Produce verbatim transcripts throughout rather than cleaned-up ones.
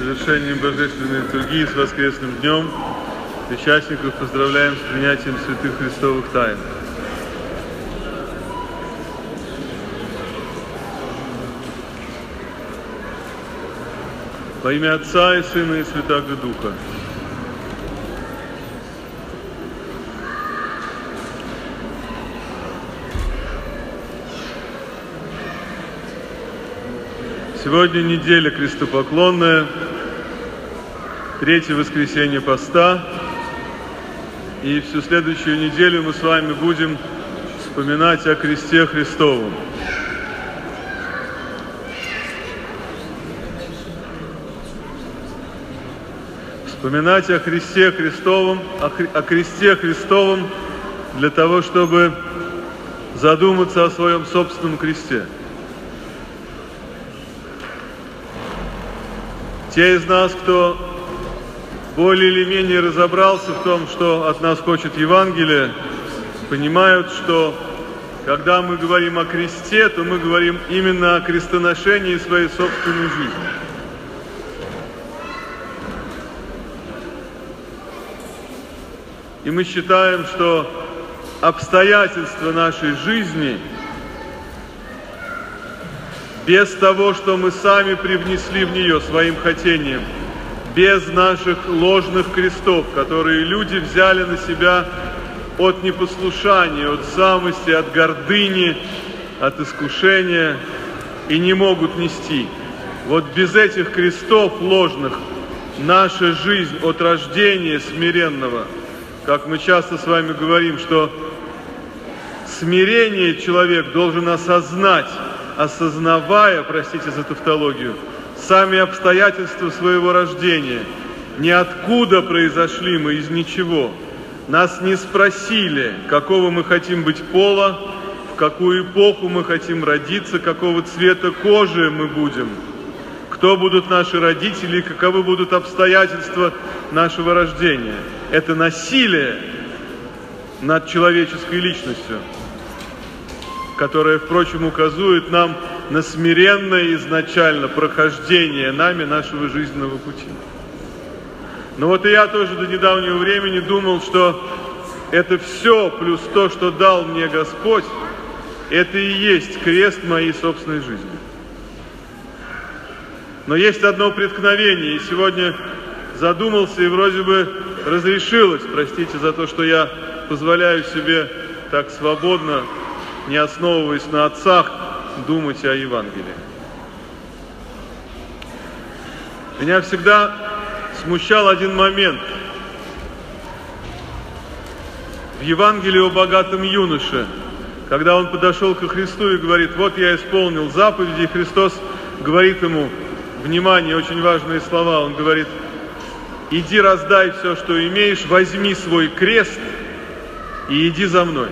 совершением Божественной литургии с воскресным днем причастников поздравляем с принятием святых Христовых тайн. Во имя Отца и Сына и Святаго Духа. Сегодня неделя крестопоклонная, третье воскресенье поста, и всю следующую неделю мы с вами будем вспоминать о кресте Христовом. Вспоминать о кресте Христовом, о, хри, о кресте Христовом для того, чтобы задуматься о своем собственном кресте. Те из нас, кто более или менее разобрался в том, что от нас хочет Евангелие, понимают, что когда мы говорим о кресте, то мы говорим именно о крестоношении своей собственной жизни. И мы считаем, что обстоятельства нашей жизни без того, что мы сами привнесли в нее своим хотением, без наших ложных крестов, которые люди взяли на себя от непослушания, от самости, от гордыни, от искушения и не могут нести. Вот без этих крестов ложных наша жизнь от рождения смиренного, как мы часто с вами говорим, что смирение человек должен осознать, осознавая, простите за тавтологию, сами обстоятельства своего рождения. Ниоткуда произошли мы, из ничего. Нас не спросили, какого мы хотим быть пола, в какую эпоху мы хотим родиться, какого цвета кожи мы будем, кто будут наши родители и каковы будут обстоятельства нашего рождения. Это насилие над человеческой личностью, которое, впрочем, указывает нам на смиренное изначально прохождение нами нашего жизненного пути. Но вот и я тоже до недавнего времени думал, что это все, плюс то, что дал мне Господь, это и есть крест моей собственной жизни. Но есть одно преткновение, и сегодня задумался, и вроде бы разрешилось, простите за то, что я позволяю себе так свободно, не основываясь на отцах, думать о Евангелии. Меня всегда смущал один момент. В Евангелии о богатом юноше, когда он подошел ко Христу и говорит: вот я исполнил заповеди, и Христос говорит ему, внимание, очень важные слова, он говорит: иди раздай все, что имеешь, возьми свой крест и иди за мной.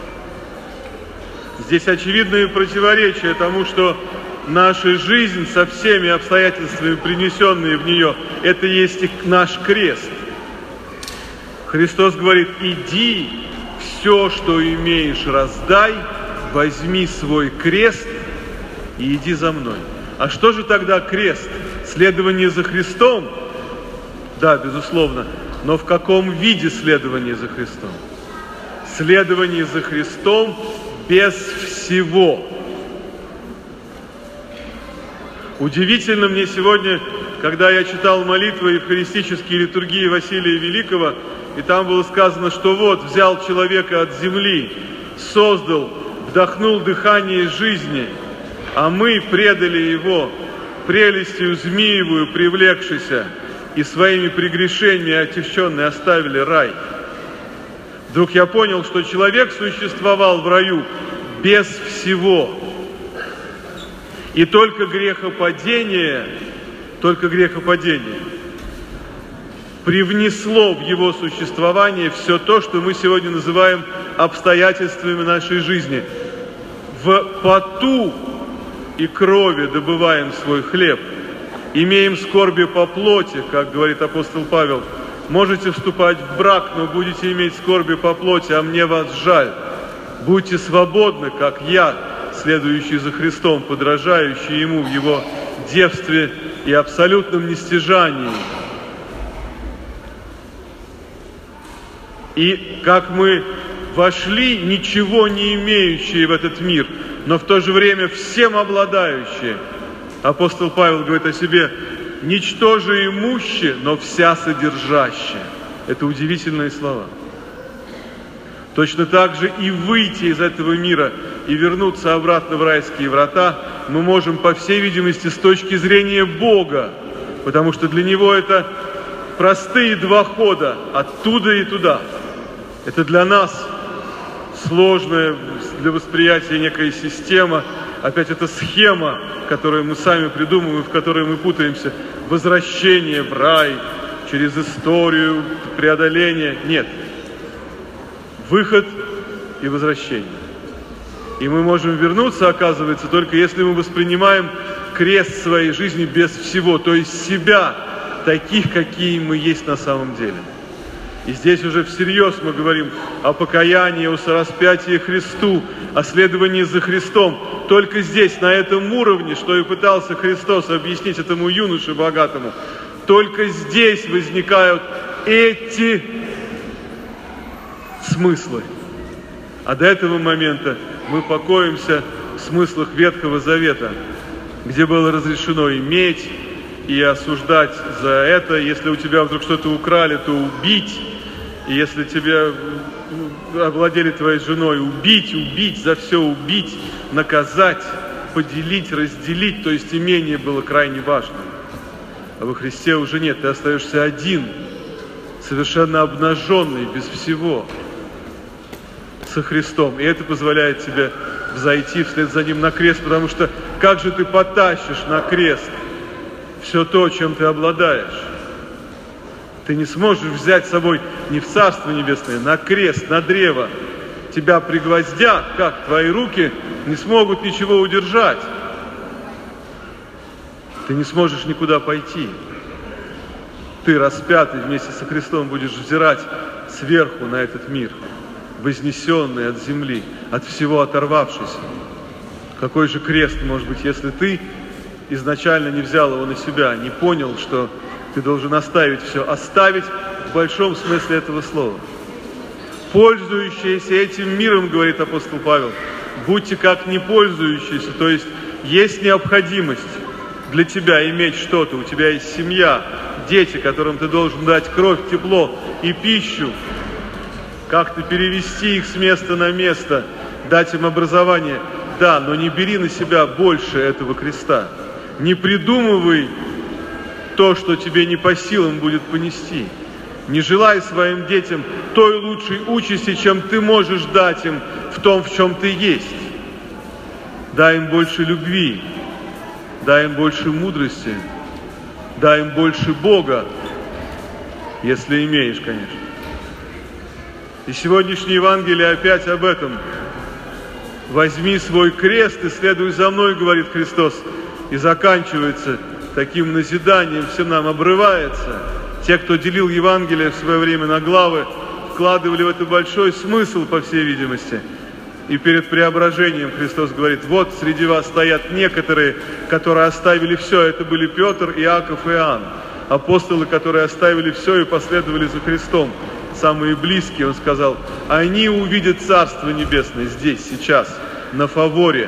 Здесь очевидное противоречие тому, что наша жизнь со всеми обстоятельствами, принесенные в нее, это есть и наш крест. Христос говорит: иди, все, что имеешь, раздай, возьми свой крест и иди за мной. А что же тогда крест? Следование за Христом? Да, безусловно. Но в каком виде следование за Христом? Следование за Христом без всего. Удивительно мне сегодня, когда я читал молитвы евхаристические литургии Василия Великого, и там было сказано, что вот взял человека от земли, создал, вдохнул дыхание жизни, а мы предали его прелестью змеевую привлекшейся и своими прегрешениями отягченные оставили рай. Вдруг я понял, что человек существовал в раю без всего. И только грехопадение, только грехопадение привнесло в его существование все то, что мы сегодня называем обстоятельствами нашей жизни. В поту и крови добываем свой хлеб, имеем скорби по плоти, как говорит апостол Павел. Можете вступать в брак, но будете иметь скорби по плоти, а мне вас жаль. Будьте свободны, как я, следующий за Христом, подражающий Ему в Его девстве и абсолютном нестяжании. И как мы вошли, ничего не имеющие в этот мир, но в то же время всем обладающие. Апостол Павел говорит о себе: ничтоже имуще, но вся содержащая. Это удивительные слова. Точно так же и выйти из этого мира и вернуться обратно в райские врата мы можем, по всей видимости, с точки зрения Бога, потому что для Него это простые два хода, оттуда и туда. Это для нас сложная для восприятия некая система, опять это схема, которую мы сами придумываем, в которой мы путаемся. Возвращение в рай через историю, преодоление. Нет. Выход и возвращение. И мы можем вернуться, оказывается, только если мы воспринимаем крест своей жизни без всего, то есть себя, таких, какие мы есть на самом деле. И здесь уже всерьез мы говорим о покаянии, о сораспятии Христу, о следовании за Христом. Только здесь, на этом уровне, что и пытался Христос объяснить этому юноше богатому, только здесь возникают эти смыслы. А до этого момента мы покоимся в смыслах Ветхого Завета, где было разрешено иметь и осуждать за это. Если у тебя вдруг что-то украли, то убить. И если тебя овладели твоей женой, убить, убить, за все убить, наказать, поделить, разделить. То есть имение было крайне важным. А во Христе уже нет, ты остаешься один, совершенно обнаженный, без всего, со Христом. И это позволяет тебе взойти вслед за Ним на крест, потому что как же ты потащишь на крест все то, чем ты обладаешь? Ты не сможешь взять с собой не в Царство Небесное, на крест, на древо. Тебя пригвоздят, как твои руки не смогут ничего удержать. Ты не сможешь никуда пойти. Ты, распятый вместе со Христом, будешь взирать сверху на этот мир, вознесенный от земли, от всего оторвавшись. Какой же крест, может быть, если ты изначально не взял его на себя, не понял, что ты должен оставить все, оставить в большом смысле этого слова. Пользующиеся этим миром, говорит апостол Павел, будьте как не пользующиеся, то есть есть необходимость для тебя иметь что-то, у тебя есть семья, дети, которым ты должен дать кровь, тепло и пищу, как-то перевести их с места на место, дать им образование. Да, но не бери на себя больше этого креста. Не придумывай то, что тебе не по силам будет понести. Не желай своим детям той лучшей участи, чем ты можешь дать им в том, в чем ты есть. Дай им больше любви, дай им больше мудрости, дай им больше Бога, если имеешь, конечно. И сегодняшнее Евангелие опять об этом. Возьми свой крест и следуй за мной, говорит Христос. И заканчивается таким назиданием, всем нам обрывается. Те, кто делил Евангелие в свое время на главы, вкладывали в это большой смысл, по всей видимости. И перед преображением Христос говорит: вот среди вас стоят некоторые, которые оставили все. Это были Петр, Иаков и Иоанн. Апостолы, которые оставили все и последовали за Христом. Самые близкие, он сказал, они увидят Царство Небесное здесь, сейчас, на фаворе.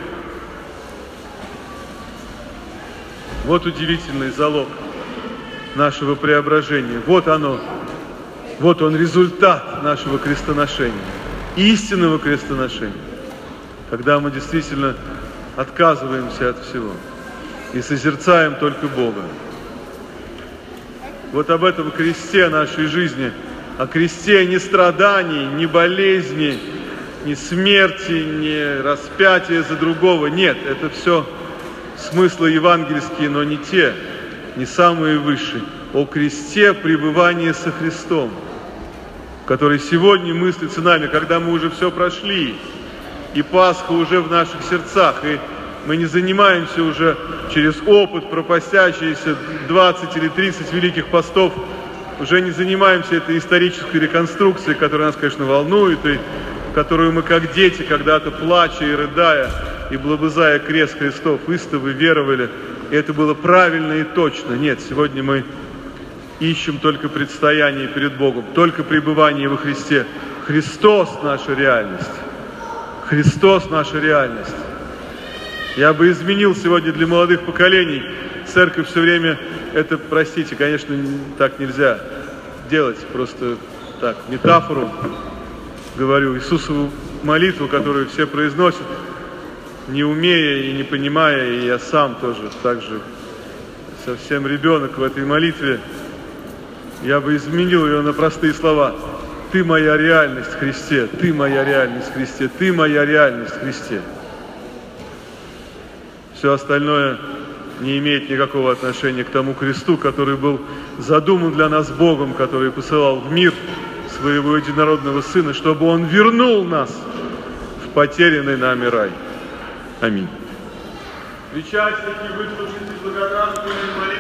Вот удивительный залог нашего преображения. Вот оно, вот он результат нашего крестоношения, истинного крестоношения, когда мы действительно отказываемся от всего и созерцаем только Бога. Вот об этом кресте нашей жизни, о кресте ни страданий, ни болезни, ни смерти, ни распятия за другого. Нет, это все смыслы евангельские, но не те, не самые высшие. О кресте пребывания со Христом, который сегодня мыслится нами, когда мы уже все прошли, и Пасха уже в наших сердцах, и мы не занимаемся уже через опыт, пропастящиеся двадцать или тридцать великих постов, уже не занимаемся этой исторической реконструкцией, которая нас, конечно, волнует, и которую мы, как дети, когда-то плача и рыдая, и блабызая крест Христов, истово веровали и это было правильно и точно. Нет, сегодня мы ищем только предстояние перед Богом, только пребывание во Христе. Христос – наша реальность. Христос – наша реальность. Я бы изменил сегодня для молодых поколений. Церковь все время, это, простите, конечно, так нельзя делать, просто так, метафору говорю, Иисусову молитву, которую все произносят, не умея и не понимая, и я сам тоже так же совсем ребенок в этой молитве, я бы изменил ее на простые слова. Ты моя реальность в Христе, ты моя реальность в Христе, ты моя реальность в Христе. Все остальное не имеет никакого отношения к тому кресту, который был задуман для нас Богом, который посылал в мир своего единородного Сына, чтобы Он вернул нас в потерянный нами рай. Аминь. Причастники, выслушайте благодарственные молитвы.